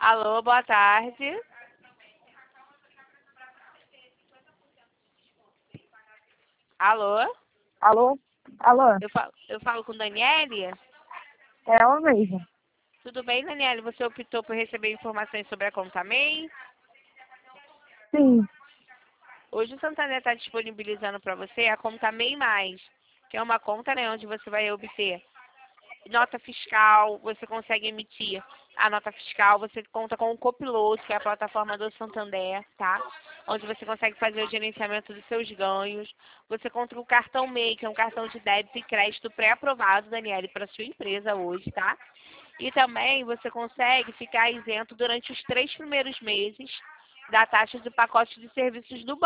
Alô, boa tarde. Alô? Alô? Alô? Eu falo com Daniele? É ela mesma. Tudo bem, Daniele? Você optou por receber informações sobre a conta MEI? Sim. Hoje o Santander está disponibilizando para você a conta MEI+, que é uma conta, né, onde você vai obter nota fiscal, você consegue emitir a nota fiscal, você conta com o Copiloto, que é a plataforma do Santander, tá? Onde você consegue fazer o gerenciamento dos seus ganhos. Você conta com o cartão MEI, que é um cartão de débito e crédito pré-aprovado, Daniele, para sua empresa hoje, tá? E também você consegue ficar isento durante os 3 primeiros meses da taxa de pacote de serviços do banco.